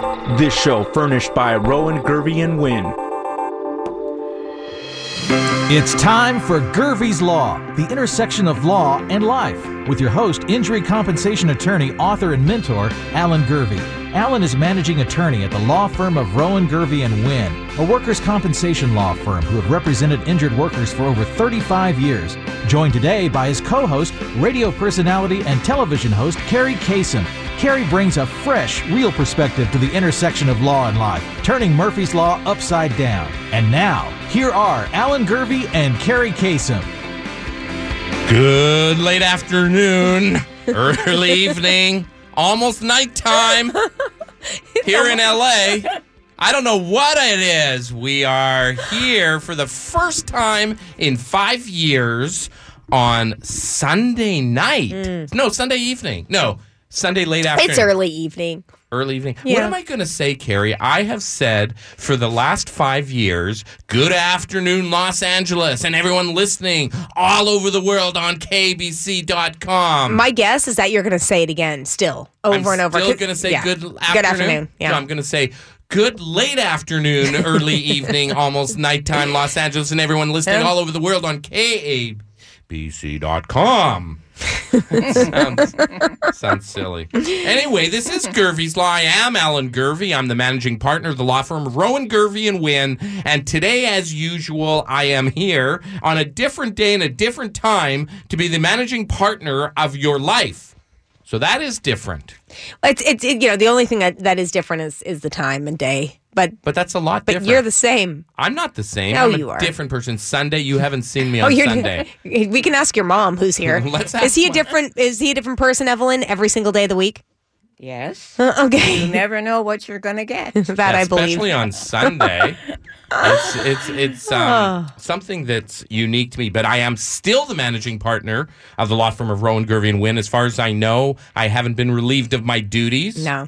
This show furnished by Rowan, Gervey, and Wynn. It's time for Gervey's Law, the intersection of law and life, with your host, injury compensation attorney, author, and mentor, Alan Gervey. Alan is managing attorney at the law firm of Rowan, Gervey, and Wynn, a workers' compensation law firm who have represented injured workers for over 35 years. Joined today by his co-host, radio personality, and television host, Carrie Kasem. Carrie brings a fresh, real perspective to the intersection of law and life, turning Murphy's Law upside down. And now, here are Alan Gervey and Carrie Kasem. Good late afternoon, early evening, almost nighttime here in LA. I don't know what it is. We are here for the first time in 5 years on Sunday night. No, Sunday evening. No, Sunday late afternoon. It's early evening. Early evening. Yeah. What am I going to say, Carrie? I have said for the last 5 years, good afternoon, Los Angeles, and everyone listening all over the world on KBC.com. My guess is that you're going to say it again still, over and over. I'm still going to say good afternoon. Yeah. So I'm going to say good late afternoon, early evening, almost nighttime, Los Angeles, and everyone listening all over the world on KABC.com. Sounds silly. Anyway, this is Gervey's Law. I am Alan Gervey. I'm the managing partner of the law firm Rowan, Gervey, and Wynn. And today, as usual, I am here on a different day and a different time to be the managing partner of your life. So that is different. It's the only thing that is different is the time and day. But that's a lot different. But you're the same. I'm not the same. No, I'm you are. A different person. Sunday, you haven't seen me on Sunday. We can ask your mom, who's here. Let's ask Is he a different person, Evelyn, every single day of the week? Yes. Okay. You never know what you're going to get. That I believe. Especially on Sunday. It's something that's unique to me, but I am still the managing partner of the law firm of Rowan, Gervey, and Wynn. As far as I know, I haven't been relieved of my duties. No.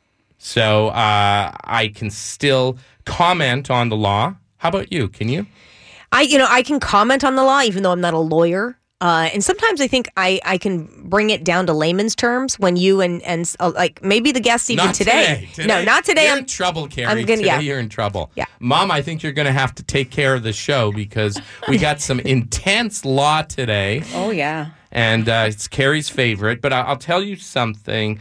So I can still comment on the law. How about you? Can you? I can comment on the law, even though I'm not a lawyer. And sometimes I think I can bring it down to layman's terms when you and like maybe the guests even not today. No, not today. You're in trouble, Carrie. Today you're in trouble. Yeah. Mom, I think you're going to have to take care of the show because we got some intense law today. Oh, yeah. And it's Carrie's favorite. But I'll tell you something.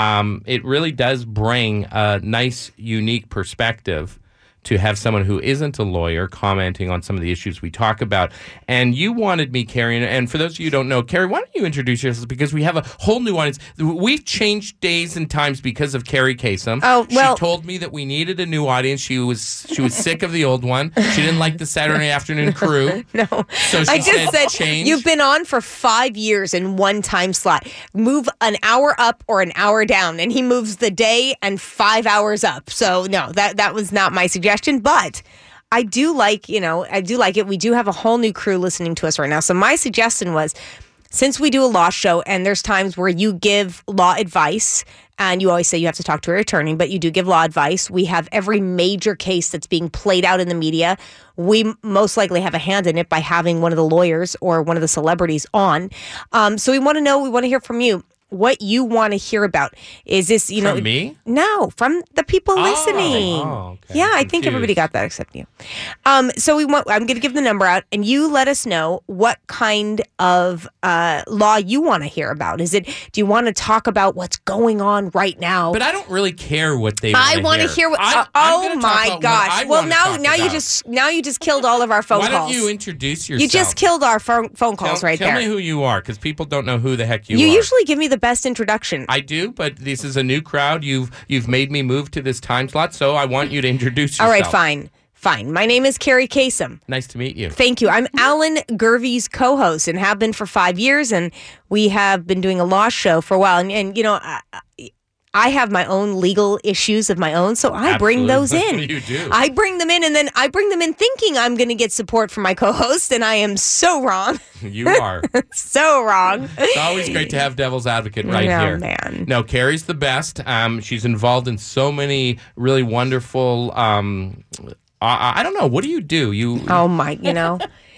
It really does bring a nice, unique perspective to have someone who isn't a lawyer commenting on some of the issues we talk about. And you wanted me, Carrie, and for those of you who don't know, Carrie, why don't you introduce yourself? Because we have a whole new audience. We've changed days and times because of Carrie Kasem. Oh, well. She told me that we needed a new audience. She was sick of the old one. She didn't like the Saturday afternoon crew. No. So she I just said, change. You've been on for 5 years in one time slot. Move an hour up or an hour down. And he moves the day and 5 hours up. So, no, that was not my suggestion. But I do like it. We do have a whole new crew listening to us right now. So my suggestion was, since we do a law show and there's times where you give law advice and you always say you have to talk to your attorney, but you do give law advice. We have every major case that's being played out in the media. We most likely have a hand in it by having one of the lawyers or one of the celebrities on. So we want to hear from you. What you want to hear about. Is this, From me? No, from the people listening. Oh, okay. Yeah, I think everybody got that except you. So I'm going to give the number out, and you let us know what kind of law you want to hear about. Do you want to talk about what's going on right now? But I don't really care what they I want to hear what. Oh my gosh! Well, now you just killed all of our phone calls. Why don't you introduce yourself? You just killed our phone calls right there. Tell me who you are, because people don't know who the heck you are. You usually give me the best introduction. I do, but this is a new crowd. You've made me move to this time slot, so I want you to introduce yourself. All right, fine. My name is Carrie Kasem. Nice to meet you. Thank you. I'm Alan Gervey's co-host and have been for 5 years, and we have been doing a law show for a while. And I have my own legal issues of my own, so I bring those in. You do. I bring them in, and then I bring them in thinking I'm going to get support from my co-host, and I am so wrong. You are. So wrong. It's always great to have devil's advocate right here. Man. No, Carrie's the best. She's involved in so many really wonderful, I don't know. What do you do?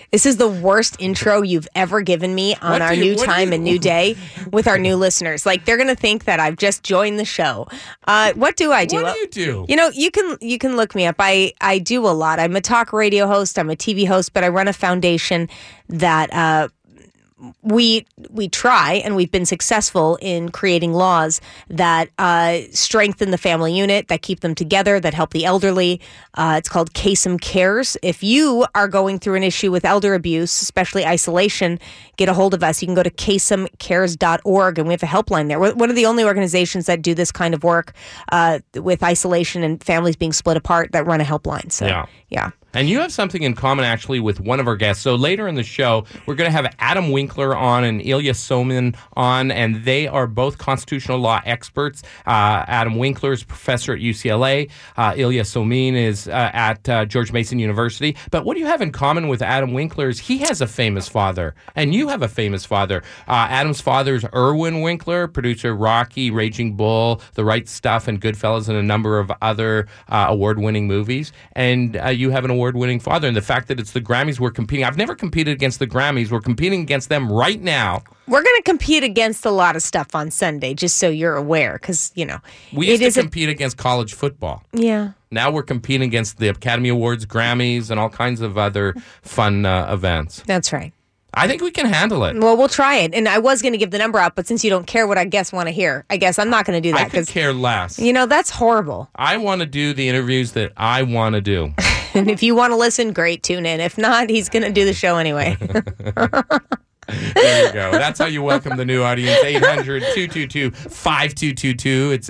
This is the worst intro you've ever given me on What our do you- new what do time you- and new day with our new listeners. Like they're going to think that I've just joined the show. What do I do? What do you do? You know, you can look me up. I do a lot. I'm a talk radio host. I'm a TV host, but I run a foundation that we try, and we've been successful in creating laws that strengthen the family unit, that keep them together, that help the elderly. It's called Kasem Cares. If you are going through an issue with elder abuse, especially isolation, get a hold of us. You can go to kasemcares.org, and we have a helpline there. We're one of the only organizations that do this kind of work with isolation and families being split apart that run a helpline. So, yeah. And you have something in common, actually, with one of our guests. So later in the show, we're going to have Adam Winkler on and Ilya Somin on, and they are both constitutional law experts. Adam Winkler is a professor at UCLA. Ilya Somin is at George Mason University. But what do you have in common with Adam Winkler is he has a famous father, and you have a famous father. Adam's father is Irwin Winkler, producer Rocky, Raging Bull, The Right Stuff, and Goodfellas, and a number of other award-winning movies. And you have an award-winning father, and the fact that it's the Grammys we're competing. I've never competed against the Grammys. We're competing against them right now. We're going to compete against a lot of stuff on Sunday, just so you're aware, because, you know. We used to compete against college football. Yeah. Now we're competing against the Academy Awards, Grammys, and all kinds of other fun events. That's right. I think we can handle it. Well, we'll try it. And I was going to give the number out, but since you don't care what I guess want to hear, I guess I'm not going to do that. I could care less. You know, that's horrible. I want to do the interviews that I want to do. And if you want to listen, great, tune in. If not, he's going to do the show anyway. There you go. That's how you welcome the new audience. 800-222-5222. It's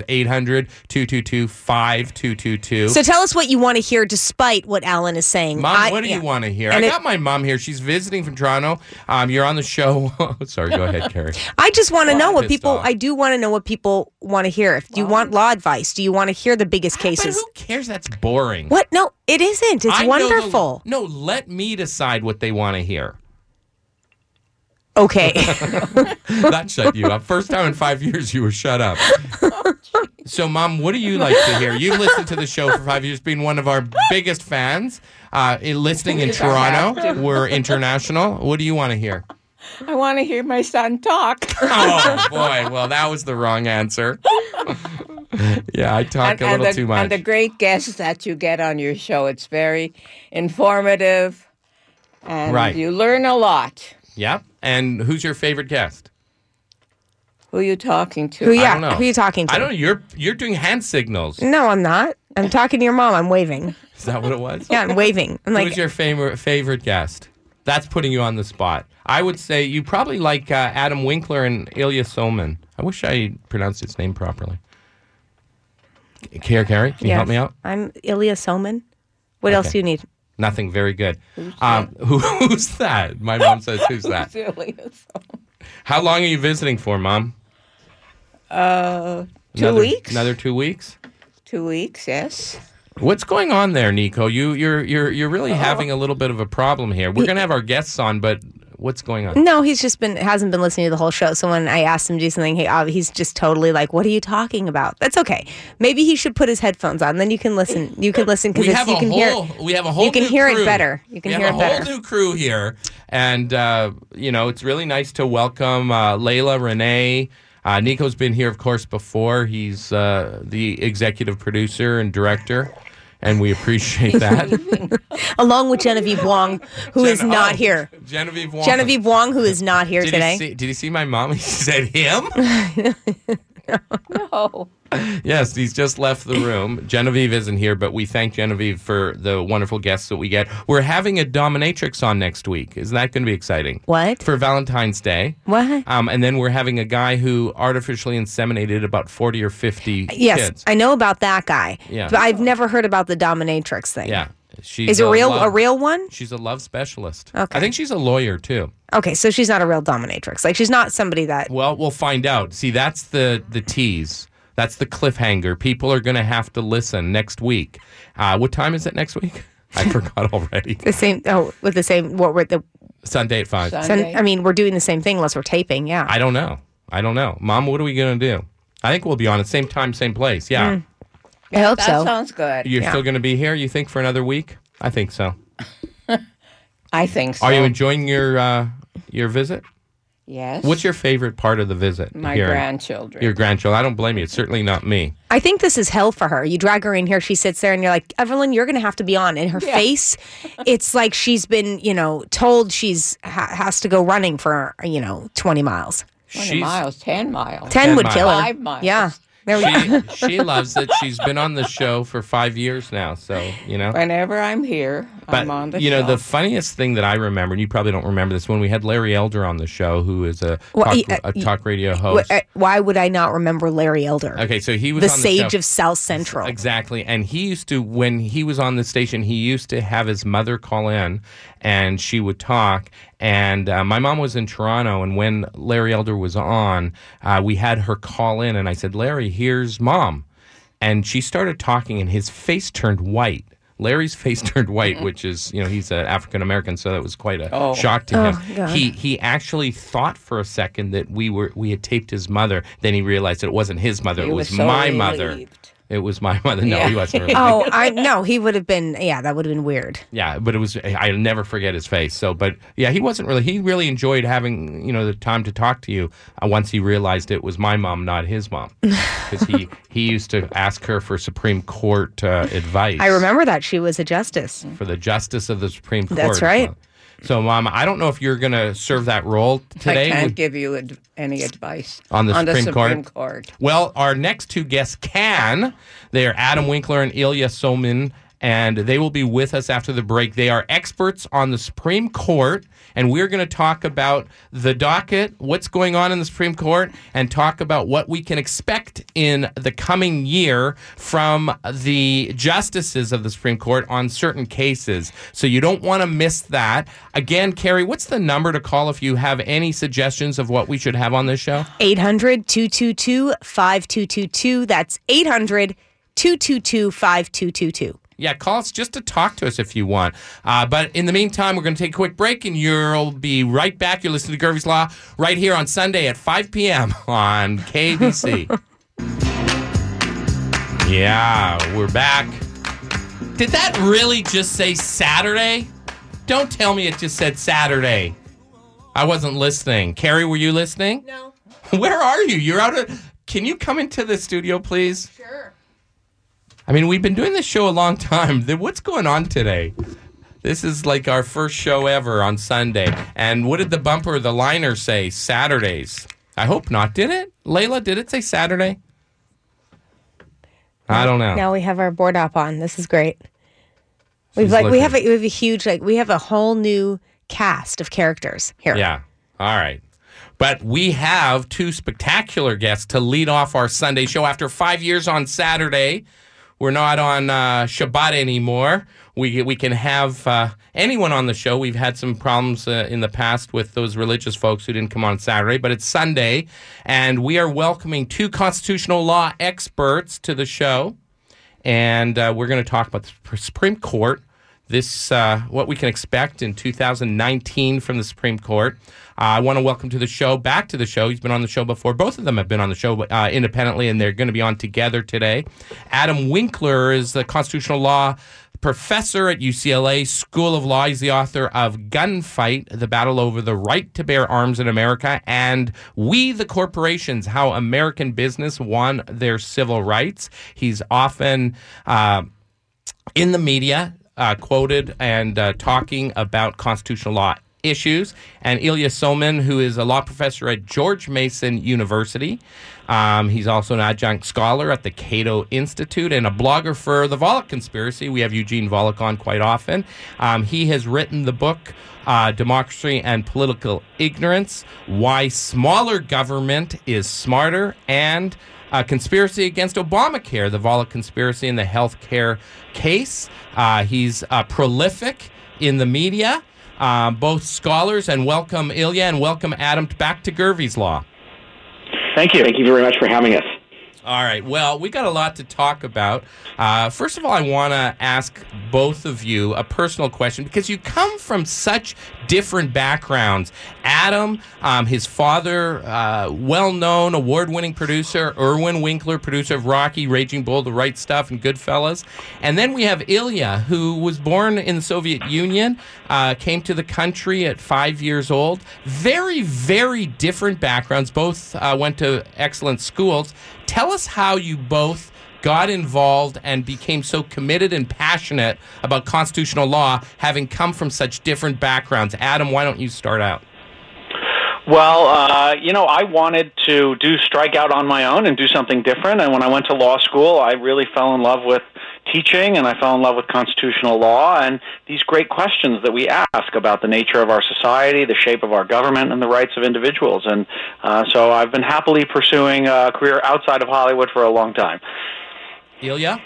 800-222-5222. So tell us what you want to hear despite what Alan is saying. Mom, what do you want to hear? I got my mom here. She's visiting from Toronto. You're on the show. Sorry, go ahead, Carrie. I just want to know what people, off. I do want to know what people want to hear. If you want law advice, do you want to hear the biggest cases? But who cares? That's boring. What? No, it isn't. It's I know wonderful. No, let me decide what they want to hear. Okay. That shut you up. First time in 5 years you were shut up. So, Mom, what do you like to hear? You've listened to the show for 5 years, being one of our biggest fans. Listening in Toronto. We're international. What do you want to hear? I want to hear my son talk. Oh, boy. Well, that was the wrong answer. Yeah, I talk a little too much. And the great guests that you get on your show. It's very informative, and you learn a lot. Yep. And who's your favorite guest? Who are you talking to? I don't know. Who are you talking to? I don't know. You're doing hand signals. No, I'm not. I'm talking to your mom. I'm waving. Is that what it was? Yeah, I'm waving. I'm like, Who's your favorite guest? That's putting you on the spot. I would say you probably like Adam Winkler and Ilya Somin. I wish I pronounced his name properly. Carrie, can you help me out? I'm Ilya Somin. What else do you need? Nothing. Very good. Who's that? My mom says, who's that? How long are you visiting for, Mom? 2 weeks. Another 2 weeks? 2 weeks, yes. What's going on there, Nico? You're really having a little bit of a problem here. We're gonna have our guests on, but what's going on? No, he's just hasn't been listening to the whole show. So when I asked him to do something, he's just totally like, "What are you talking about?" That's okay. Maybe he should put his headphones on. Then you can listen. You can listen because you can hear. We have a whole. You can new hear crew. it better. You can hear it better. We have a whole new crew here, and it's really nice to welcome Layla, Renee. Nico's been here, of course, before. He's the executive producer and director. And we appreciate that. Along with Genevieve Wong, who is not here. Genevieve Wong. Genevieve Wong, who is not here today. Did you see my mom? He said him? No. Yes, he's just left the room. Genevieve isn't here, but we thank Genevieve for the wonderful guests that we get. We're having a dominatrix on next week. Isn't that going to be exciting? What? For Valentine's Day. What? And then we're having a guy who artificially inseminated about 40 or 50 Yes, kids. I know about that guy. Yeah. But I've never heard about the dominatrix thing. Yeah. Is it a real one? She's a love specialist. Okay. I think she's a lawyer, too. Okay, so she's not a real dominatrix. Like, she's not somebody that... Well, we'll find out. See, that's the tease. That's the cliffhanger. People are going to have to listen next week. What time is it next week? I forgot already. What were the... Sunday at 5. Sunday. We're doing the same thing unless we're taping, yeah. I don't know. Mom, what are we going to do? I think we'll be on at the same time, same place. Yeah. I hope That so. sounds good. You're still going to be here, you think, for another week? I think so. I think so. Are you enjoying your visit? Yes. What's your favorite part of the visit? My here? grandchildren. Your grandchildren. I don't blame you. It's certainly not me. I think this is hell for her. You drag her in here, she sits there, and you're like, Evelyn, you're going to have to be on. In her face, it's like she's been, told she's has to go running for, 20 miles. 20 miles, 10 miles. 10 would miles. kill her. 5 miles. Yeah. There we go. She loves it. She's been on the show for 5 years now, so, Whenever I'm here, I'm on the show. The funniest thing that I remember, and you probably don't remember this, when we had Larry Elder on the show, who is a talk radio host. Why would I not remember Larry Elder? Okay, so he was the on the sage show. of South Central. Exactly. And he used to, when he was on the station, he used to have his mother call in and she would talk. And my mom was in Toronto, and when Larry Elder was on, we had her call in, and I said, Larry, here's Mom. And she started talking, and his face turned white. Larry's face turned white, which is, he's an African-American, so that was quite a shock to him. God. He actually thought for a second that we had taped his mother. Then he realized that it wasn't his mother. It was my mother. It was my mother. No, he wasn't really. No, he would have been, that would have been weird. Yeah, but I'll never forget his face. So, but yeah, he really enjoyed having, the time to talk to you once he realized it was my mom, not his mom. Because he used to ask her for Supreme Court advice. I remember that. She was a justice. For the justice of the Supreme Court. That's right. So, Mom, I don't know if you're going to serve that role today. I can't give you any advice on the Supreme Court. Well, our next two guests can. They are Adam Winkler and Ilya Somin, and they will be with us after the break. They are experts on the Supreme Court, and we're going to talk about the docket, what's going on in the Supreme Court, and talk about what we can expect in the coming year from the justices of the Supreme Court on certain cases. So you don't want to miss that. Again, Carrie, what's the number to call if you have any suggestions of what we should have on this show? 800-222-5222. That's 800-222-5222. Yeah, call us just to talk to us if you want. But in the meantime, we're going to take a quick break, and you'll be right back. You're listening to Gervie's Law right here on Sunday at 5 p.m. on KBC. Yeah, we're back. Did that really just say Saturday? Don't tell me it just said Saturday. I wasn't listening. Carrie, were you listening? No. Where are you? You're out of... Can you come into the studio, please? Sure. I mean, we've been doing this show a long time. What's going on today? This is like our first show ever on Sunday. And what did the bumper, the liner say? Saturdays. I hope not. Did it? Layla, did it say Saturday? I don't know. Now we have our board op on. This is great. We have a huge, we have a whole new cast of characters here. Yeah. All right. But we have two spectacular guests to lead off our Sunday show. After 5 years on Saturday, we're not on Shabbat anymore. We can have anyone on the show. We've had some problems in the past with those religious folks who didn't come on Saturday, but it's Sunday, and we are welcoming two constitutional law experts to the show, and we're going to talk about the Supreme Court, what we can expect in 2019 from the Supreme Court. I want to welcome back to the show. He's been on the show before. Both of them have been on the show independently, and they're going to be on together today. Adam Winkler is the constitutional law professor at UCLA School of Law. He's the author of Gunfight, The Battle Over the Right to Bear Arms in America, and We the Corporations, How American Business Won Their Civil Rights. He's often in the media, quoted and talking about constitutional law issues. And Ilya Somin, who is a law professor at George Mason University. He's also an adjunct scholar at the Cato Institute and a blogger for the Volokh Conspiracy. We have Eugene Volokh on quite often. He has written the book, Democracy and Political Ignorance, Why Smaller Government is Smarter, and Conspiracy Against Obamacare, the Volokh Conspiracy and the healthcare case. He's prolific in the media. Both scholars, and welcome Ilya and welcome Adam back to Gervie's Law. Thank you. Thank you very much for having us. All right. Well, we got a lot to talk about. First of all, I want to ask both of you a personal question because you come from such different backgrounds. Adam, his father, well-known award-winning producer, Irwin Winkler, producer of Rocky, Raging Bull, The Right Stuff, and Goodfellas. And then we have Ilya, who was born in the Soviet Union, came to the country at 5 years old. Very, very different backgrounds. Both went to excellent schools. Tell us how you both got involved and became so committed and passionate about constitutional law, having come from such different backgrounds. Adam, why don't you start out? Well, I wanted to strike out on my own and do something different. And when I went to law school, I really fell in love with teaching, and I fell in love with constitutional law and these great questions that we ask about the nature of our society, the shape of our government, and the rights of individuals. And so I've been happily pursuing a career outside of Hollywood for a long time. Ilya?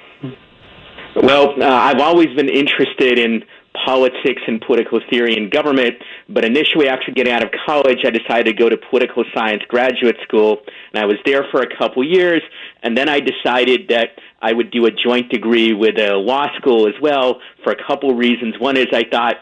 Well, I've always been interested in politics and political theory and government, but initially after getting out of college, I decided to go to political science graduate school, and I was there for a couple years, and then I decided that I would do a joint degree with a law school as well for a couple reasons. One is I thought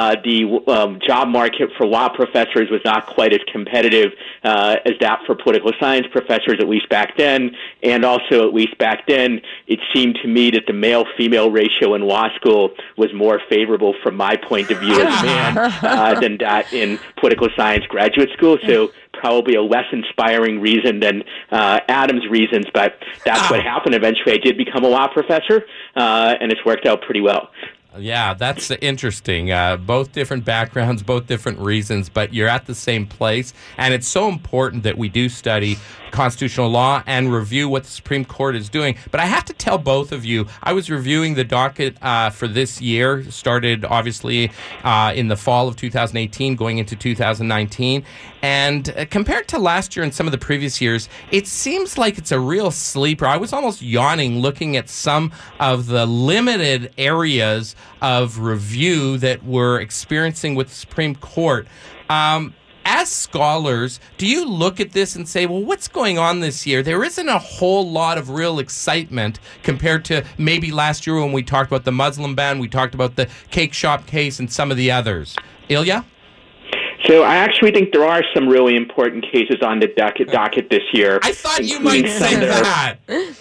the job market for law professors was not quite as competitive as that for political science professors, at least back then. And also, at least back then, it seemed to me that the male-female ratio in law school was more favorable from my point of view as a man than that in political science graduate school. So probably a less inspiring reason than Adam's reasons, but that's what happened. Eventually, I did become a law professor, and it's worked out pretty well. Yeah, that's interesting. Both different backgrounds, both different reasons, but you're at the same place. And it's so important that we do study constitutional law and review what the Supreme Court is doing. But I have to tell both of you, I was reviewing the docket for this year, started obviously in the fall of 2018, going into 2019. And compared to last year and some of the previous years, it seems like it's a real sleeper. I was almost yawning looking at some of the limited areas of review that we're experiencing with the Supreme Court. As scholars, do you look at this and say, well, what's going on this year? There isn't a whole lot of real excitement compared to maybe last year when we talked about the Muslim ban, we talked about the cake shop case and some of the others. Ilya? So I actually think there are some really important cases on the docket this year. I thought you might say that.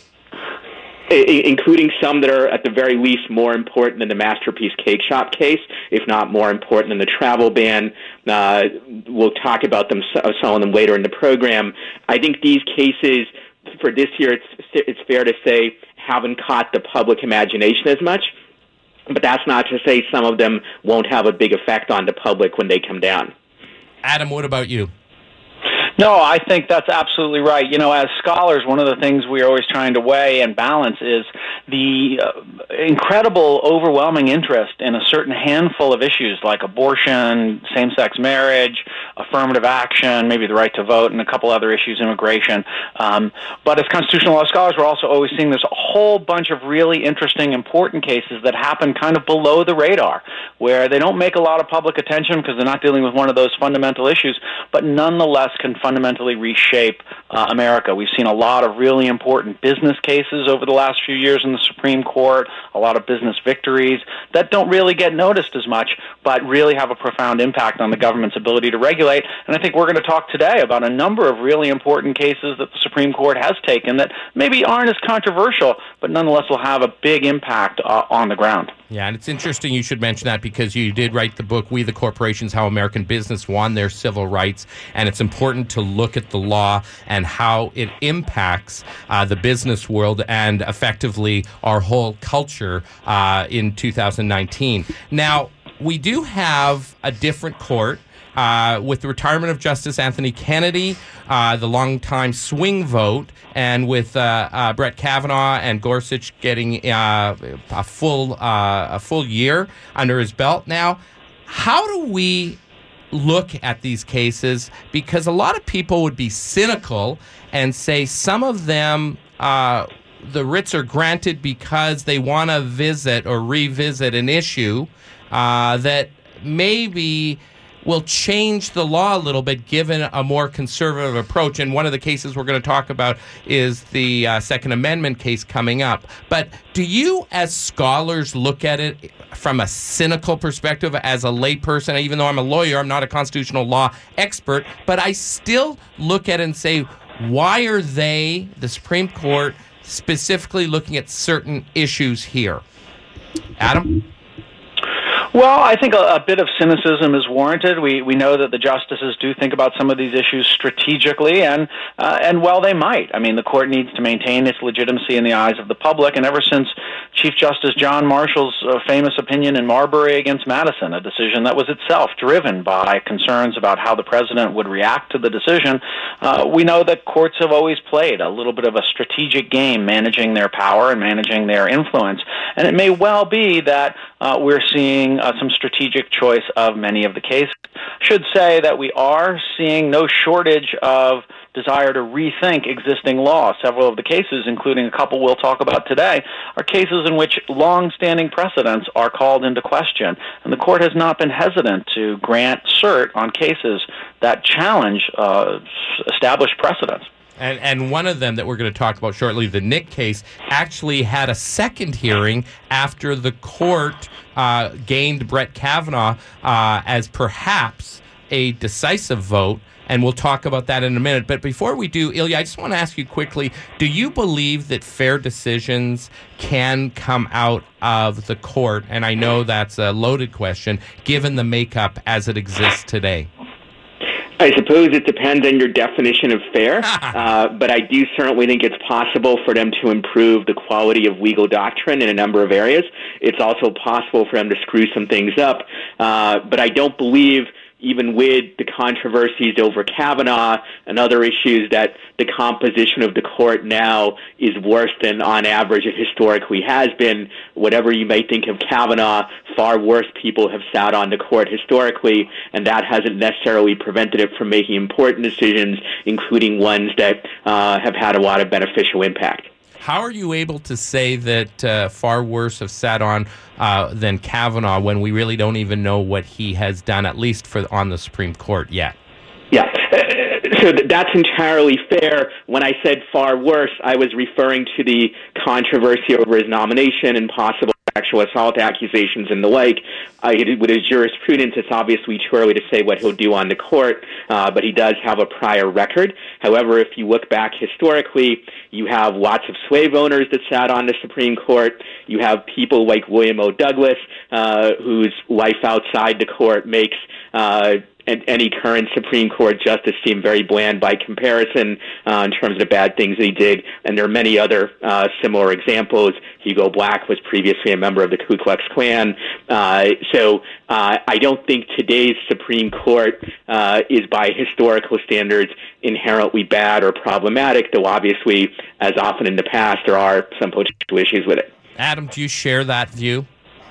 Including some that are at the very least more important than the Masterpiece Cake Shop case, if not more important than the travel ban. We'll talk about them, some of them later in the program. I think these cases for this year, it's fair to say, haven't caught the public imagination as much. But that's not to say some of them won't have a big effect on the public when they come down. Adam, what about you? No, I think that's absolutely right. You know, as scholars, one of the things we are always trying to weigh and balance is the incredible, overwhelming interest in a certain handful of issues like abortion, same-sex marriage, affirmative action, maybe the right to vote, and a couple other issues, immigration. But as constitutional law scholars, we're also always seeing there's a whole bunch of really interesting, important cases that happen kind of below the radar, where they don't make a lot of public attention because they're not dealing with one of those fundamental issues, but nonetheless can fundamentally reshape America. We've seen a lot of really important business cases over the last few years in the Supreme Court, a lot of business victories that don't really get noticed as much, but really have a profound impact on the government's ability to regulate. And I think we're going to talk today about a number of really important cases that the Supreme Court has taken that maybe aren't as controversial, but nonetheless will have a big impact on the ground. Yeah, and it's interesting you should mention that because you did write the book, We the Corporations, How American Business Won Their Civil Rights, and it's important to look at the law and how it impacts the business world and effectively our whole culture in 2019. Now, we do have a different court. With the retirement of Justice Anthony Kennedy, the longtime swing vote, and with Brett Kavanaugh and Gorsuch getting a full year under his belt now, how do we look at these cases? Because a lot of people would be cynical and say some of them, the writs are granted because they want to visit or revisit an issue that maybe will change the law a little bit given a more conservative approach. And one of the cases we're going to talk about is the Second Amendment case coming up. But do you, as scholars, look at it from a cynical perspective as a layperson? Even though I'm a lawyer, I'm not a constitutional law expert, but I still look at it and say, why are they, the Supreme Court, specifically looking at certain issues here? Adam? Well, I think a bit of cynicism is warranted. We know that the justices do think about some of these issues strategically, and well, they might. I mean, the court needs to maintain its legitimacy in the eyes of the public, and ever since Chief Justice John Marshall's famous opinion in Marbury against Madison, a decision that was itself driven by concerns about how the president would react to the decision, we know that courts have always played a little bit of a strategic game managing their power and managing their influence, and it may well be that we're seeing some strategic choice of many of the cases. I should say that we are seeing no shortage of desire to rethink existing law. Several of the cases, including a couple we'll talk about today, are cases in which long-standing precedents are called into question, and the court has not been hesitant to grant cert on cases that challenge established precedents. And one of them that we're going to talk about shortly, the Nick case, actually had a second hearing after the court gained Brett Kavanaugh as perhaps a decisive vote. And we'll talk about that in a minute. But before we do, Ilya, I just want to ask you quickly, do you believe that fair decisions can come out of the court? And I know that's a loaded question, given the makeup as it exists today. I suppose it depends on your definition of fair, but I do certainly think it's possible for them to improve the quality of legal doctrine in a number of areas. It's also possible for them to screw some things up, but I don't believe, even with the controversies over Kavanaugh and other issues, that the composition of the court now is worse than on average it historically has been. Whatever you may think of Kavanaugh, far worse people have sat on the court historically, and that hasn't necessarily prevented it from making important decisions, including ones that have had a lot of beneficial impact. How are you able to say that far worse have sat on than Kavanaugh when we really don't even know what he has done, at least on the Supreme Court yet? Yeah. So that's entirely fair. When I said far worse, I was referring to the controversy over his nomination and possible sexual assault accusations and the like. With his jurisprudence, it's obviously too early to say what he'll do on the court, but he does have a prior record. However, if you look back historically, you have lots of slave owners that sat on the Supreme Court. You have people like William O. Douglas, whose life outside the court makes any current Supreme Court justice seem very bland by comparison in terms of the bad things that he did. And there are many other similar examples. Hugo Black was previously a member of the Ku Klux Klan. So I don't think today's Supreme Court is, by historical standards, inherently bad or problematic, though obviously, as often in the past, there are some potential issues with it. Adam, do you share that view?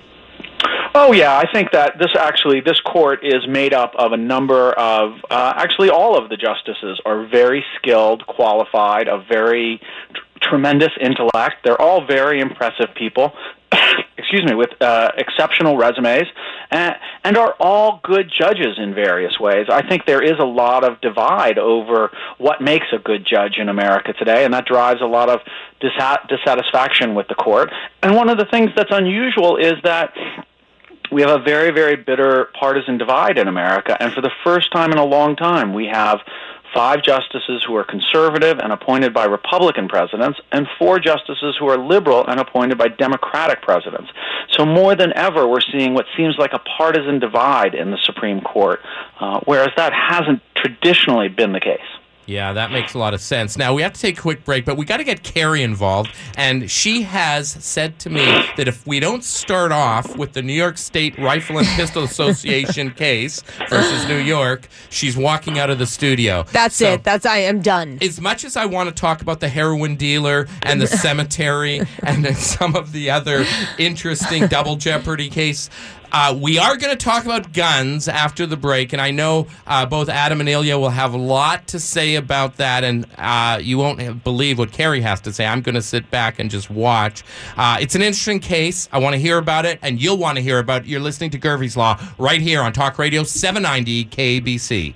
Oh, yeah. I think that this court is made up of a number of, actually all of the justices are very skilled, qualified, of very tremendous intellect. They're all very impressive people, with exceptional resumes, and are all good judges in various ways. I think there is a lot of divide over what makes a good judge in America today, and that drives a lot of dissatisfaction with the court. And one of the things that's unusual is that we have a very, very bitter partisan divide in America, and for the first time in a long time, we have 5 justices who are conservative and appointed by Republican presidents, and 4 justices who are liberal and appointed by Democratic presidents. So more than ever, we're seeing what seems like a partisan divide in the Supreme Court, whereas that hasn't traditionally been the case. Yeah, that makes a lot of sense. Now, we have to take a quick break, but we got to get Carrie involved. And she has said to me that if we don't start off with the New York State Rifle and Pistol Association case versus New York, she's walking out of the studio. That's it. I am done. As much as I want to talk about the heroin dealer and the cemetery and some of the other interesting double jeopardy case, We are going to talk about guns after the break, and I know both Adam and Ilya will have a lot to say about that, and you won't believe what Carrie has to say. I'm going to sit back and just watch. It's an interesting case. I want to hear about it, and you'll want to hear about it. You're listening to Gervie's Law right here on Talk Radio 790 KBC.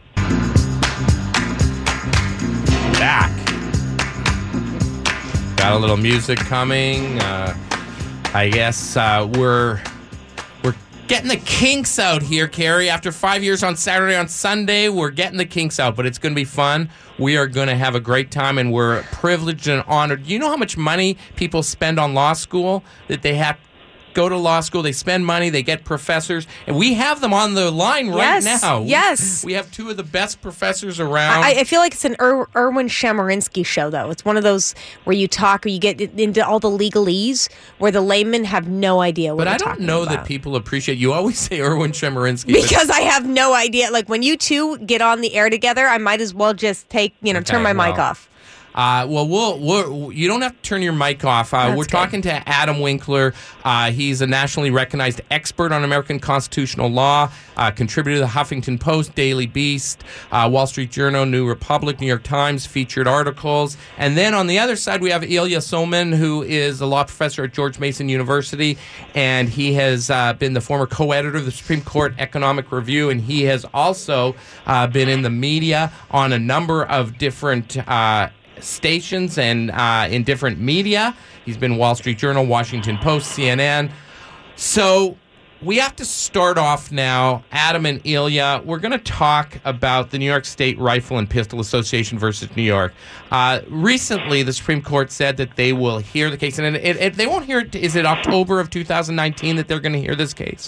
Back. Got a little music coming. I guess we're getting the kinks out here, Carrie. After 5 years on Saturday, on Sunday, we're getting the kinks out, but it's going to be fun. We are going to have a great time, and we're privileged and honored. You know how much money people spend on law school? That they have go to law school, they spend money, they get professors, and we have them on the line right now. Yes. We have two of the best professors around. I feel like it's an Erwin Chemerinsky show, though. It's one of those where you talk, or you get into all the legalese, where the laymen have no idea what But they're I don't talking know about. that people appreciate, you always say Erwin Chemerinsky. Because I have no idea. Like, when you two get on the air together, I might as well just turn my mic off. Well, you don't have to turn your mic off. We're talking to Adam Winkler. He's a nationally recognized expert on American constitutional law, contributor to the Huffington Post, Daily Beast, Wall Street Journal, New Republic, New York Times, featured articles. And then on the other side, we have Ilya Somin, who is a law professor at George Mason University, and he has been the former co-editor of the Supreme Court Economic Review, and he has also been in the media on a number of different stations and in different media. He's been Wall Street Journal, Washington Post, CNN. So we have to start off now, Adam and Ilya. We're going to talk about the New York State Rifle and Pistol Association versus New York. Recently, the Supreme Court said that they will hear the case, and they won't hear it. Is it October of 2019 that they're going to hear this case?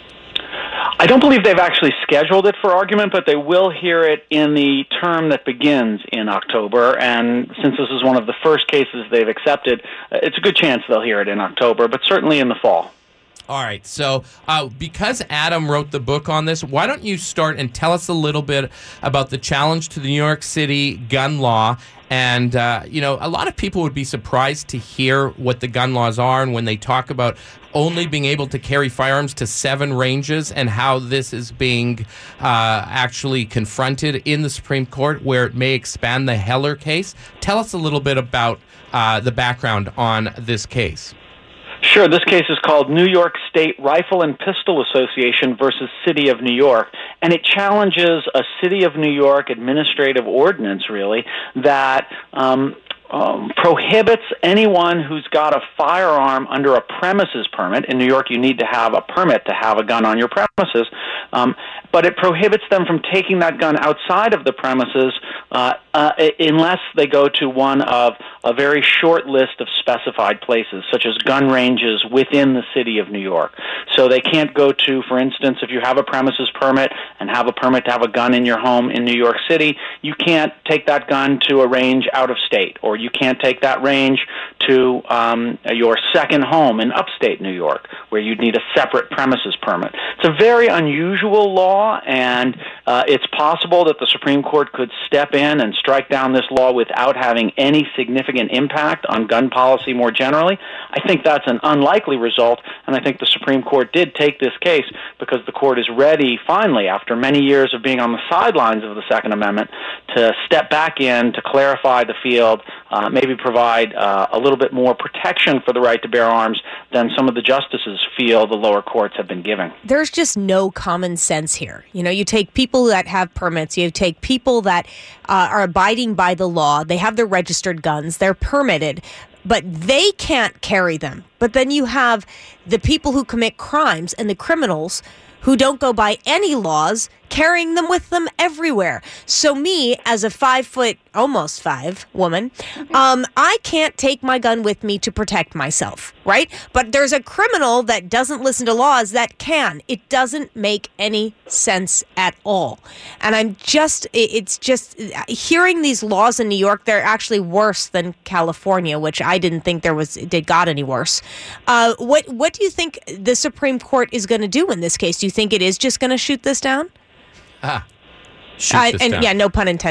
I don't believe they've actually scheduled it for argument, but they will hear it in the term that begins in October. And since this is one of the first cases they've accepted, it's a good chance they'll hear it in October, but certainly in the fall. All right. So because Adam wrote the book on this, why don't you start and tell us a little bit about the challenge to the New York City gun law? And, a lot of people would be surprised to hear what the gun laws are, and when they talk about only being able to carry firearms to 7 ranges and how this is being actually confronted in the Supreme Court, where it may expand the Heller case. Tell us a little bit about the background on this case. Sure. This case is called New York State Rifle and Pistol Association versus City of New York, and it challenges a City of New York administrative ordinance, really, that prohibits anyone who's got a firearm under a premises permit. In New York, you need to have a permit to have a gun on your premises, but it prohibits them from taking that gun outside of the premises unless they go to one of a very short list of specified places, such as gun ranges within the City of New York. So they can't go to, for instance, if you have a premises permit and have a permit to have a gun in your home in New York City, you can't take that gun to a range out of state, or you can't take that range to your second home in upstate New York, where you'd need a separate premises permit. It's a very unusual law, and it's possible that the Supreme Court could step in and strike down this law without having any significant impact on gun policy more generally. I think that's an unlikely result, and I think the Supreme Court did take this case because the court is ready, finally, after many years of being on the sidelines of the Second Amendment, to step back in, to clarify the field, maybe provide a little bit more protection for the right to bear arms than some of the justices feel the lower courts have been giving. There's just no common sense here. You take people that have permits, you take people that are abiding by the law, they have their registered guns, they're permitted, but they can't carry them. But then you have the people who commit crimes and the criminals who don't go by any laws, carrying them with them everywhere. So me, as a 5 foot, almost 5 woman, I can't take my gun with me to protect myself, right? But there's a criminal that doesn't listen to laws that can. It doesn't make any sense at all. And it's just hearing these laws in New York, they're actually worse than California, which I didn't think they got any worse. What do you think the Supreme Court is going to do in this case? Do you think it is just going to shoot this down? Shoot this down. Yeah, no pun intended.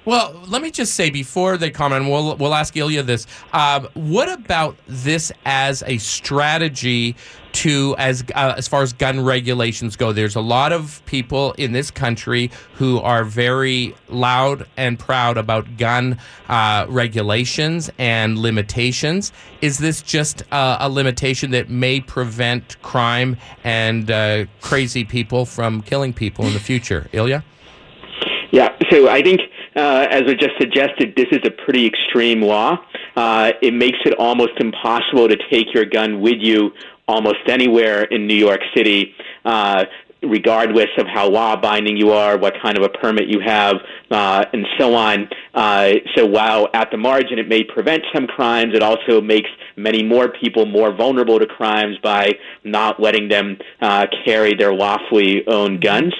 Well, let me just say before they comment, we'll ask Ilya this. What about this as a strategy to, as far as gun regulations go? There's a lot of people in this country who are very loud and proud about gun regulations and limitations. Is this just a limitation that may prevent crime and crazy people from killing people in the future? Ilya? Yeah, so I think, as I just suggested, this is a pretty extreme law. It makes it almost impossible to take your gun with you almost anywhere in New York City, regardless of how law-abiding you are, what kind of a permit you have, and so on. So while at the margin it may prevent some crimes, it also makes many more people more vulnerable to crimes by not letting them carry their lawfully owned guns.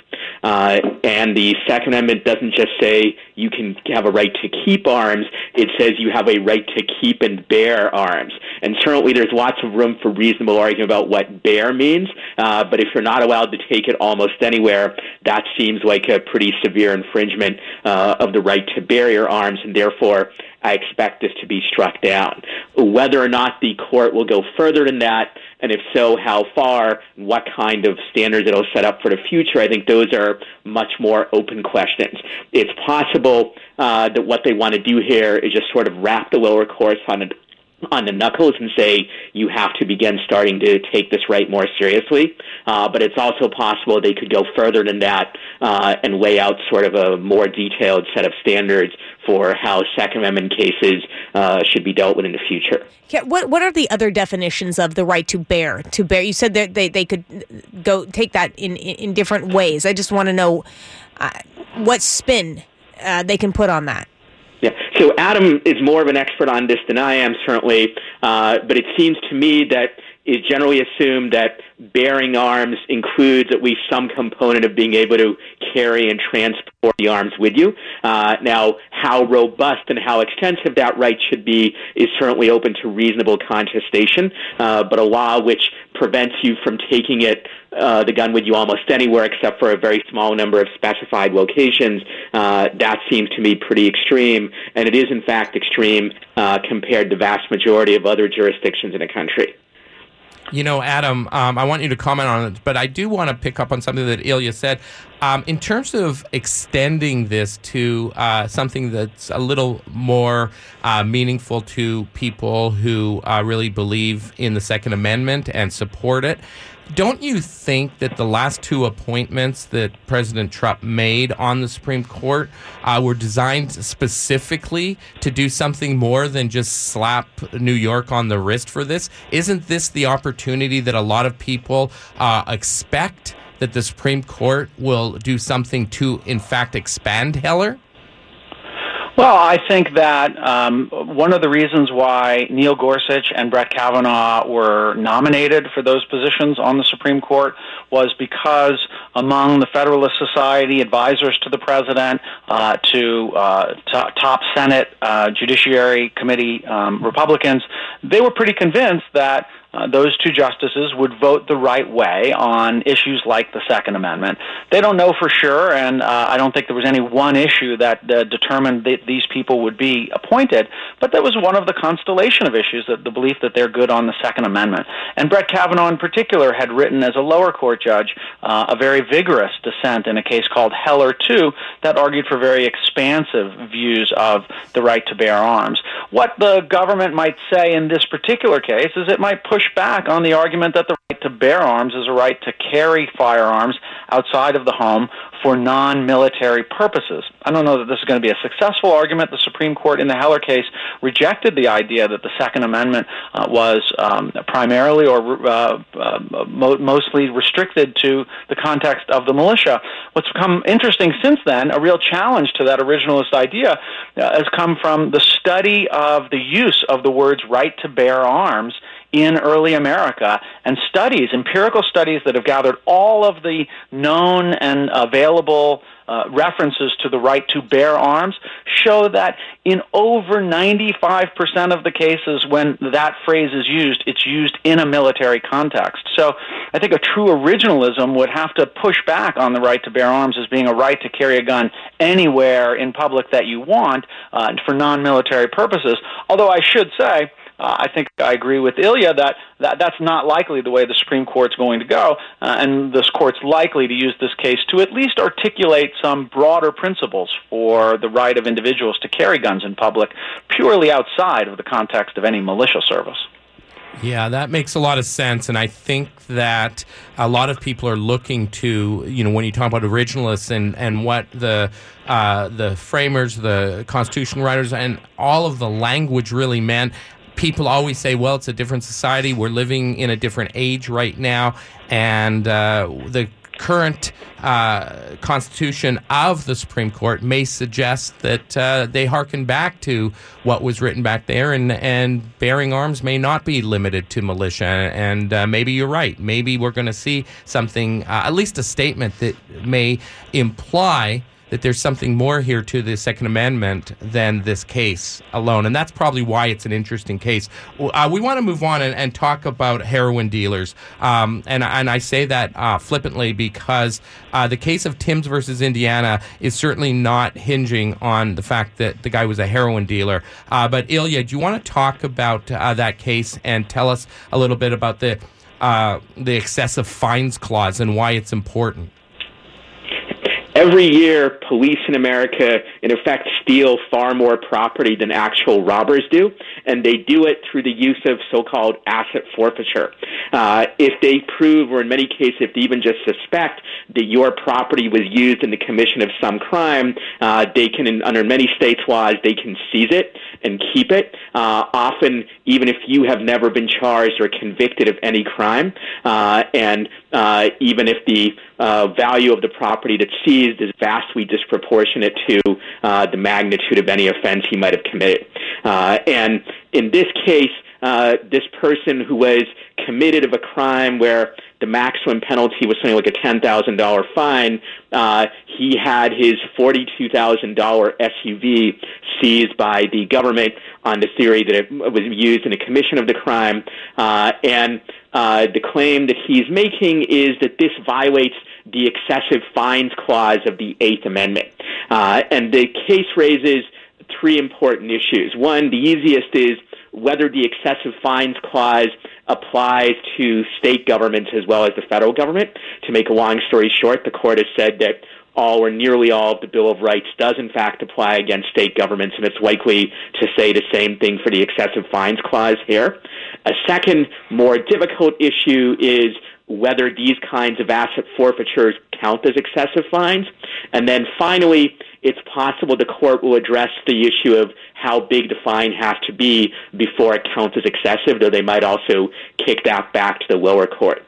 And the Second Amendment doesn't just say you can have a right to keep arms, it says you have a right to keep and bear arms. And certainly there's lots of room for reasonable argument about what bear means, but if you're not allowed to take it almost anywhere, that seems like a pretty severe infringement of the right to bear your arms, and therefore I expect this to be struck down. Whether or not the court will go further than that, and if so, how far, what kind of standards it'll set up for the future, I think those are much more open questions. It's possible that what they want to do here is just sort of wrap the lower courts on the knuckles and say you have to begin starting to take this right more seriously. But it's also possible they could go further than that and lay out sort of a more detailed set of standards for how Second Amendment cases should be dealt with in the future. Yeah, what are the other definitions of the right to bear? To bear, you said that they could go take that in different ways. I just want to know what spin they can put on that. Yeah, so Adam is more of an expert on this than I am, certainly, but it seems to me that it's generally assumed that bearing arms includes at least some component of being able to carry and transport the arms with you. Now, how robust and how extensive that right should be is certainly open to reasonable contestation, but a law which prevents you from taking the gun with you almost anywhere except for a very small number of specified locations, that seems to me pretty extreme, and it is in fact extreme compared to the vast majority of other jurisdictions in the country. You know, Adam, I want you to comment on it, but I do want to pick up on something that Ilya said. In terms of extending this to something that's a little more meaningful to people who really believe in the Second Amendment and support it, don't you think that the last two appointments that President Trump made on the Supreme Court were designed specifically to do something more than just slap New York on the wrist for this? Isn't this the opportunity that a lot of people expect, that the Supreme Court will do something to, in fact, expand Heller? Well, I think that one of the reasons why Neil Gorsuch and Brett Kavanaugh were nominated for those positions on the Supreme Court was because among the Federalist Society advisors to the president, to top Senate Judiciary Committee Republicans, they were pretty convinced that those two justices would vote the right way on issues like the Second Amendment. They don't know for sure, and I don't think there was any one issue that determined that these people would be appointed, but that was one of the constellation of issues, that the belief that they're good on the Second Amendment. And Brett Kavanaugh in particular had written as a lower court judge a very vigorous dissent in a case called Heller 2 that argued for very expansive views of the right to bear arms. What the government might say in this particular case is it might push back on the argument that the right to bear arms is a right to carry firearms outside of the home for non-military purposes. I don't know that this is going to be a successful argument. The Supreme Court in the Heller case rejected the idea that the Second Amendment was primarily or mostly restricted to the context of the militia. What's become interesting since then, a real challenge to that originalist idea, has come from the study of the use of the words right to bear arms in early America, and empirical studies that have gathered all of the known and available references to the right to bear arms show that in over 95% of the cases when that phrase is used, it's used in a military context. So I think a true originalism would have to push back on the right to bear arms as being a right to carry a gun anywhere in public that you want for non-military purposes. Although I should say, I think I agree with Ilya that that's not likely the way the Supreme Court's going to go, and this Court's likely to use this case to at least articulate some broader principles for the right of individuals to carry guns in public, purely outside of the context of any militia service. Yeah, that makes a lot of sense, and I think that a lot of people are looking to, when you talk about originalists and what the framers, the Constitution writers, and all of the language really meant. People always say, well, it's a different society. We're living in a different age right now. And the current Constitution of the Supreme Court may suggest that they hearken back to what was written back there. And bearing arms may not be limited to militia. And maybe you're right. Maybe we're going to see something, at least a statement that may imply that there's something more here to the Second Amendment than this case alone. And that's probably why it's an interesting case. We want to move on and talk about heroin dealers. And I say that flippantly because the case of Timms versus Indiana is certainly not hinging on the fact that the guy was a heroin dealer. But Ilya, do you want to talk about that case and tell us a little bit about the excessive fines clause and why it's important? Every year, police in America, in effect, steal far more property than actual robbers do, and they do it through the use of so-called asset forfeiture. If they prove, or in many cases, if they even just suspect that your property was used in the commission of some crime, they can, under many states' laws, they can seize it and keep it, often even if you have never been charged or convicted of any crime, and even if the value of the property that's seized is vastly disproportionate to the magnitude of any offense he might have committed. And in this case, this person who was committed of a crime where the maximum penalty was something like a $10,000 fine, he had his $42,000 SUV seized by the government on the theory that it was used in the commission of the crime. And the claim that he's making is that this violates the excessive fines clause of the Eighth Amendment. And the case raises three important issues. One, the easiest is whether the excessive fines clause applies to state governments as well as the federal government. To make a long story short, the court has said that all or nearly all of the Bill of Rights does in fact apply against state governments, and it's likely to say the same thing for the excessive fines clause here. A second, more difficult issue is whether these kinds of asset forfeitures count as excessive fines. And then finally, it's possible the court will address the issue of how big the fine has to be before it counts as excessive, though they might also kick that back to the lower court.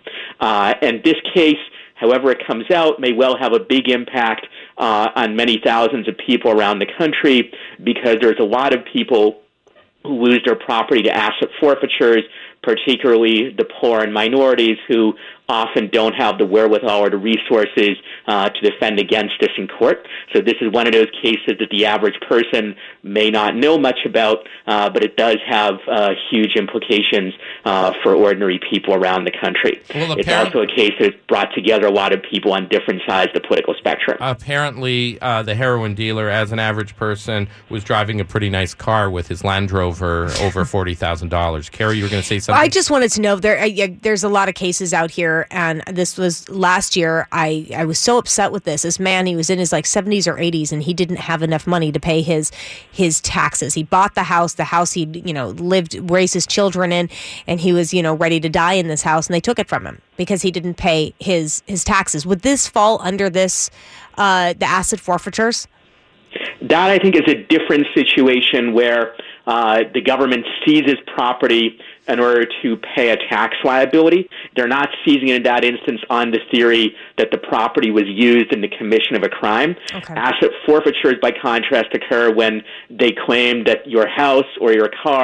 And this case, however it comes out, may well have a big impact on many thousands of people around the country, because there's a lot of people who lose their property to asset forfeitures, particularly the poor and minorities who often don't have the wherewithal or the resources to defend against this in court. So this is one of those cases that the average person may not know much about, but it does have huge implications for ordinary people around the country. Well, it's also a case that brought together a lot of people on different sides of the political spectrum. Apparently, the heroin dealer, as an average person, was driving a pretty nice car with his Land Rover over $40,000. Carrie, you were going to say something? I just wanted to know, there's a lot of cases out here, and this was last year. I was so upset with this. This man, he was in his 70s or 80s, and he didn't have enough money to pay his taxes. He bought the house he'd raised his children in, and he was ready to die in this house, and they took it from him because he didn't pay his taxes. Would this fall under this the asset forfeitures? That, I think, is a different situation where the government seizes property in order to pay a tax liability. They're not seizing it in that instance on the theory that the property was used in the commission of a crime. Okay. Asset forfeitures, by contrast, occur when they claim that your house or your car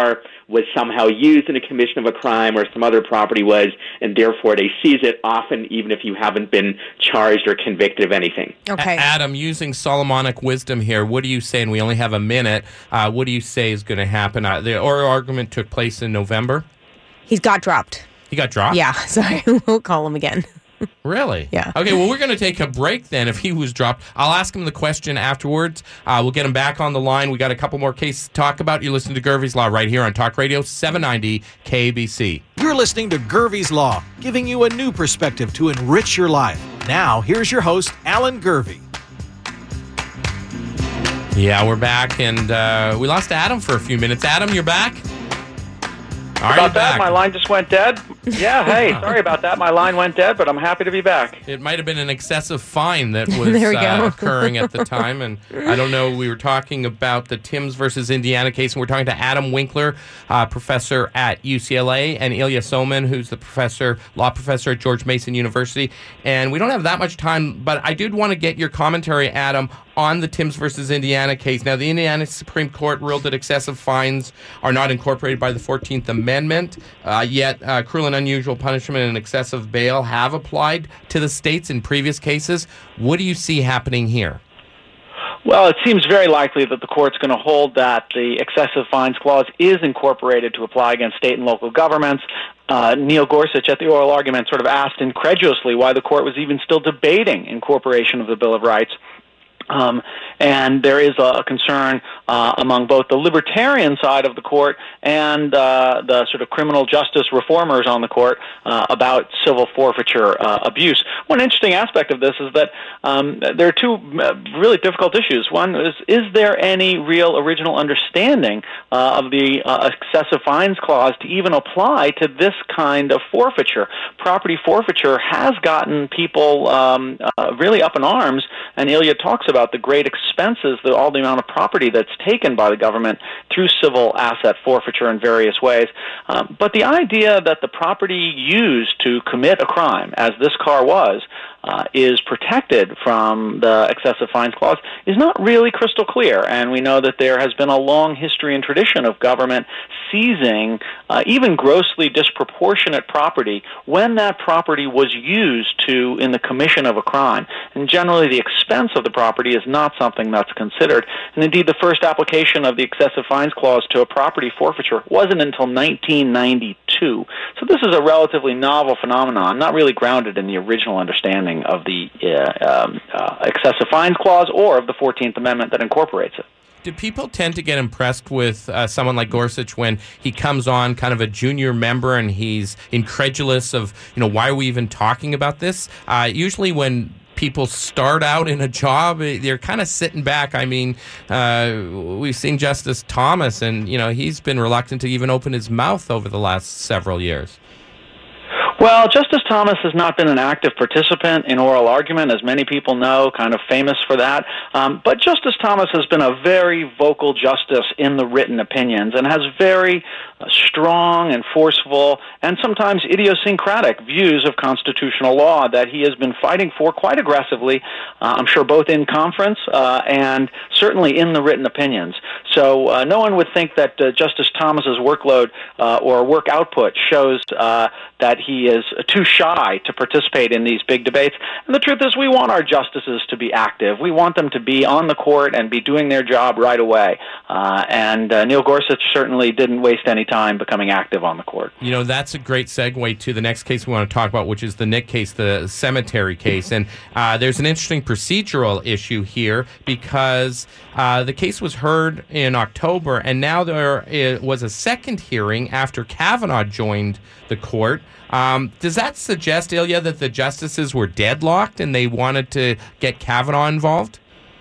was somehow used in the commission of a crime or some other property was, and therefore they seize it, often even if you haven't been charged or convicted of anything. Okay. Adam, using Solomonic wisdom here, what do you say, and we only have a minute, what do you say is going to happen? The oral argument took place in November. He's got dropped. He got dropped? Yeah, sorry. We'll call him again. Really? Yeah. Okay, well, we're going to take a break then if he was dropped. I'll ask him the question afterwards. We'll get him back on the line. We got a couple more cases to talk about. You're listening to Gervie's Law right here on Talk Radio 790 KBC. You're listening to Gervie's Law, giving you a new perspective to enrich your life. Now, here's your host, Alan Gervie. Yeah, we're back, and we lost Adam for a few minutes. Adam, you're back? All right, about that, my line just went dead. Yeah, hey, sorry about that. My line went dead, but I'm happy to be back. It might have been an excessive fine that was There we go. occurring at the time. And I don't know, we were talking about the Timms versus Indiana case, and we're talking to Adam Winkler, professor at UCLA, and Ilya Somin, who's the law professor at George Mason University. And we don't have that much time, but I did want to get your commentary, Adam, on the Timms versus Indiana case. Now, the Indiana Supreme Court ruled that excessive fines are not incorporated by the 14th Amendment, yet cruel and unusual punishment and excessive bail have applied to the states in previous cases. What do you see happening here? Well, it seems very likely that the court's going to hold that the excessive fines clause is incorporated to apply against state and local governments. Neil Gorsuch at the oral argument sort of asked incredulously why the court was even still debating incorporation of the Bill of Rights. And there is a concern among both the libertarian side of the court and the sort of criminal justice reformers on the court about civil forfeiture abuse. One interesting aspect of this is that there are two really difficult issues. One is there any real original understanding of the excessive fines clause to even apply to this kind of forfeiture? Property forfeiture has gotten people really up in arms, and Ilya talks about the great expenses, all the amount of property that's taken by the government through civil asset forfeiture in various ways. But the idea that the property used to commit a crime, as this car was, is protected from the excessive fines clause is not really crystal clear. And we know that there has been a long history and tradition of government seizing even grossly disproportionate property when that property was used in the commission of a crime. And generally the expense of the property is not something that's considered. And indeed the first application of the excessive fines clause to a property forfeiture wasn't until 1992. So this is a relatively novel phenomenon, not really grounded in the original understanding of the excessive fines clause or of the 14th Amendment that incorporates it. Do people tend to get impressed with someone like Gorsuch when he comes on kind of a junior member and he's incredulous of, why are we even talking about this? Usually when people start out in a job, they're kind of sitting back. I mean, we've seen Justice Thomas, and, he's been reluctant to even open his mouth over the last several years. Well, Justice Thomas has not been an active participant in oral argument, as many people know, kind of famous for that. But Justice Thomas has been a very vocal justice in the written opinions and has very strong and forceful and sometimes idiosyncratic views of constitutional law that he has been fighting for quite aggressively, I'm sure both in conference and certainly in the written opinions. So no one would think that Justice Thomas's workload or work output shows that he is too shy to participate in these big debates. And the truth is we want our justices to be active. We want them to be on the court and be doing their job right away. And Neil Gorsuch certainly didn't waste any time becoming active on the court. That's a great segue to the next case we want to talk about, which is the Nick case, the cemetery case. And there's an interesting procedural issue here because the case was heard in October, and now there was a second hearing after Kavanaugh joined the court. Does that suggest, Ilya, that the justices were deadlocked and they wanted to get Kavanaugh involved?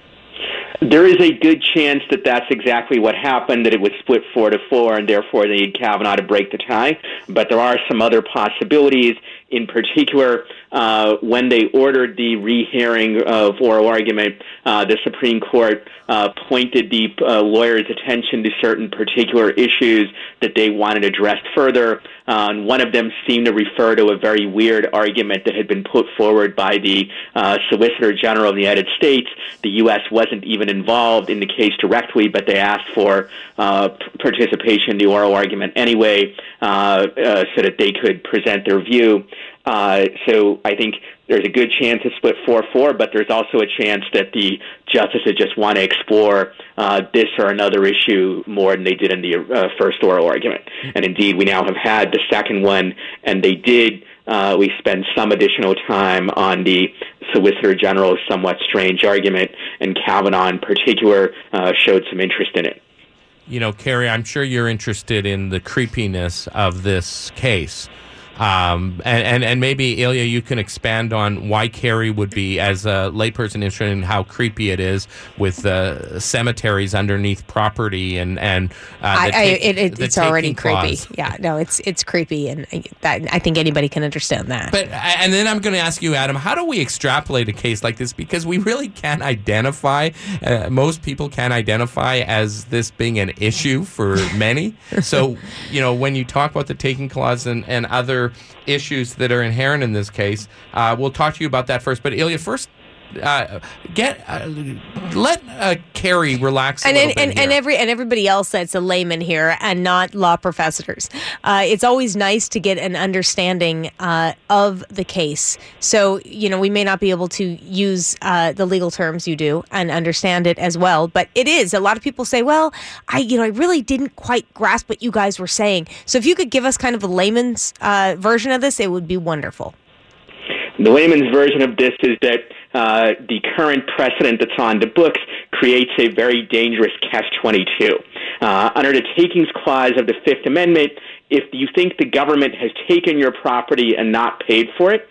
There is a good chance that that's exactly what happened, that it was split 4-4, and therefore they need Kavanaugh to break the tie. But there are some other possibilities. In particular, when they ordered the rehearing of oral argument, the Supreme Court pointed the lawyers' attention to certain particular issues that they wanted addressed further. and one of them seemed to refer to a very weird argument that had been put forward by the Solicitor General of the United States. The U.S. wasn't even involved in the case directly, but they asked for participation in the oral argument anyway, so that they could present their view. So I think there's a good chance to split 4-4, but there's also a chance that the justices just want to explore this or another issue more than they did in the first oral argument. And indeed, we now have had the second one, and they did we spend some additional time on the Solicitor General's somewhat strange argument, and Kavanaugh in particular showed some interest in it. You know, Carrie, I'm sure you're interested in the creepiness of this case. And maybe, Ilya, you can expand on why Carrie would be, as a layperson, interested in how creepy it is with cemeteries underneath property it's already creepy. Clause. Yeah, no, it's creepy, and I think anybody can understand that. But and then I'm going to ask you, Adam, how do we extrapolate a case like this? Because we really can't identify, most people can't identify as this being an issue for many. So, you know, when you talk about the taking clause and other issues that are inherent in this case, we'll talk to you about that first. But Ilya, first, let Carrie relax a little bit here. And everybody else that's a layman here and not law professors. It's always nice to get an understanding of the case. So, you know, we may not be able to use the legal terms you do and understand it as well, but it is. A lot of people say, well, I really didn't quite grasp what you guys were saying. So if you could give us kind of a layman's version of this, it would be wonderful. The layman's version of this is that the current precedent that's on the books creates a very dangerous catch-22. Under the takings clause of the Fifth Amendment, if you think the government has taken your property and not paid for it,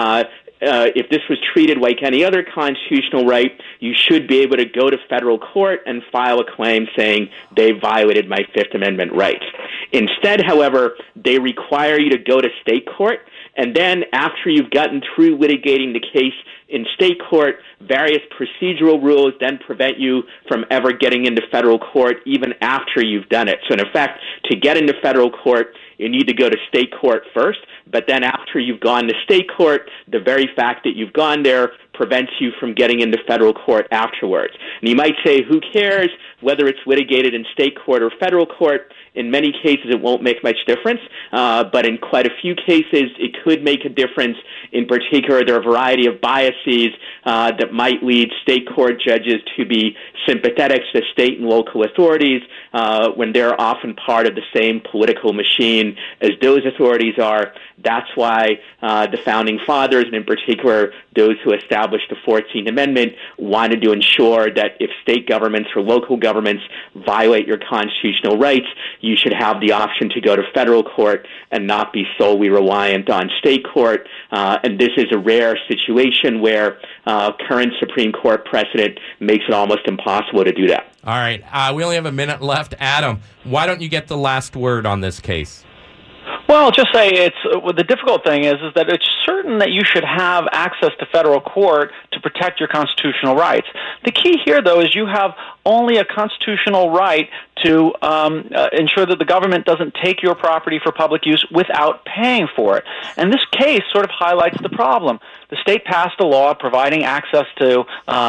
if this was treated like any other constitutional right, you should be able to go to federal court and file a claim saying they violated my Fifth Amendment rights. Instead, however, they require you to go to state court, and then after you've gotten through litigating the case in state court, various procedural rules then prevent you from ever getting into federal court even after you've done it. So in effect, to get into federal court, you need to go to state court first, but then after you've gone to state court, the very fact that you've gone there prevents you from getting into federal court afterwards. And you might say, who cares whether it's litigated in state court or federal court? In many cases, it won't make much difference, but in quite a few cases, it could make a difference. In particular, there are a variety of biases that might lead state court judges to be sympathetic to state and local authorities when they're often part of the same political machine as those authorities are. That's why the Founding Fathers, and in particular those who established the 14th Amendment, wanted to ensure that if state governments or local governments violate your constitutional rights, you should have the option to go to federal court and not be solely reliant on state court. And this is a rare situation where current Supreme Court precedent makes it almost impossible to do that. All right. We only have a minute left. Adam, why don't you get the last word on this case? Well, I'll just say the difficult thing is that it's certain that you should have access to federal court to protect your constitutional rights. The key here, though, is you have only a constitutional right to ensure that the government doesn't take your property for public use without paying for it. And this case sort of highlights the problem. The state passed a law providing access to,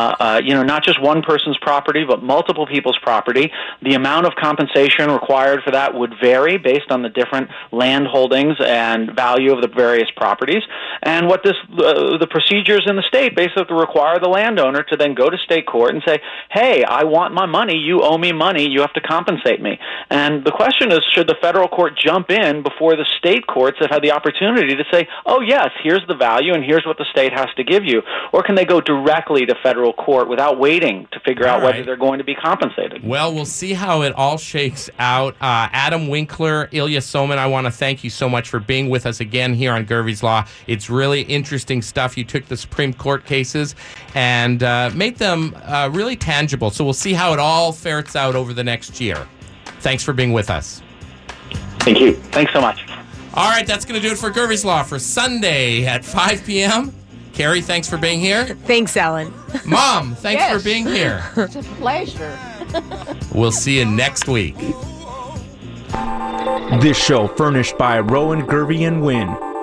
not just one person's property, but multiple people's property. The amount of compensation required for that would vary based on the different land holdings and value of the various properties. And what the procedures in the state basically require the landowner to then go to state court and say, hey, I want my money, you owe me money, you have to compensate me. And the question is, should the federal court jump in before the state courts have had the opportunity to say, oh yes, here's the value and here's what the state has to give you? Or can they go directly to federal court without waiting to figure out whether they're going to be compensated? Well, we'll see how it all shakes out. Adam Winkler, Ilya Somin, I want to thank you so much for being with us again here on Gervie's Law. It's really interesting stuff. You took the Supreme Court cases and made them really tangible. So we'll see how it all fares out over the next year. Thanks for being with us. Thank you. Thanks so much. All right, that's going to do it for Gervie's Law for Sunday at 5 p.m. Carrie, thanks for being here. Thanks, Alan. Mom, thanks for being here. It's a pleasure. We'll see you next week. This show furnished by Rowan, Gervey, and Wynn.